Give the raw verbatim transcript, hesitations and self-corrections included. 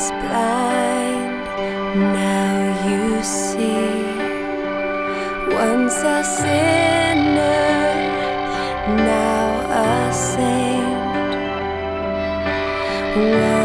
once blind, now you see. Once a sinner, now a saint.